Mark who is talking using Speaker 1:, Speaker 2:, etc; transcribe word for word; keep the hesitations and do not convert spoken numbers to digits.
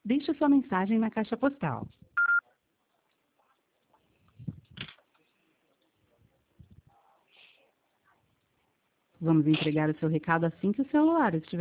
Speaker 1: Deixe sua mensagem na caixa postal. Vamos entregar o seu recado assim que o celular estiver